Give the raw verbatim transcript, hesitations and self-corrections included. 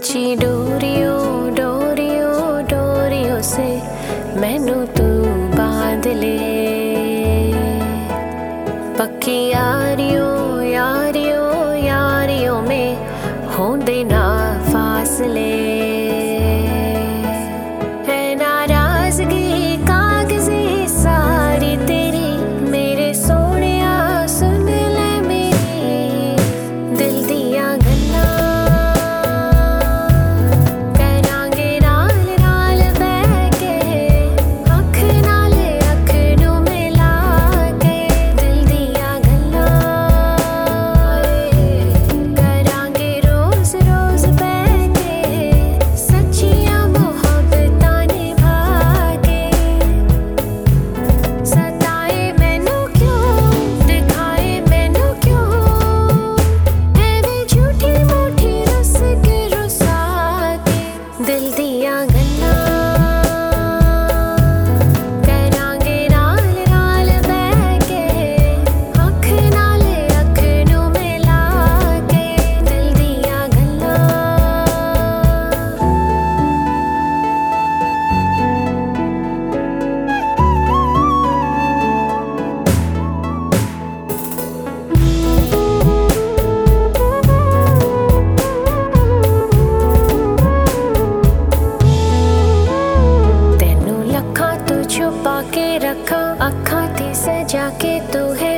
कच्ची डोरियों डोरियों डोरियों से मैनू तू बांध ले, पक्की यारियों यारियों यारियों में होंदे ना फासले। है नाराजगी कागज़ी सारी तेरी, मेरे सोहणिया सुन ले मेरी दिल दियां गल्लां। करांगे नाल नाल बैठ के, अख नाल अख नूं मिला के दिल दियां गल्लां। करांगे रोज़ रोज़ बैठ के, सच्चियां मुहब्बतां निभा के। सताए मैनू क्यों, दिखाए मैनू क्यों, एवें झूठी मूठी रुस के रुसा के दिल दियां गल्लां। करांगे नाल नाल बैठ के, अख नाल अख नूं मिला के दिल दियां गल्लां। तेनू लखां तो छुपा के रखा, अखां ते सजा के तू है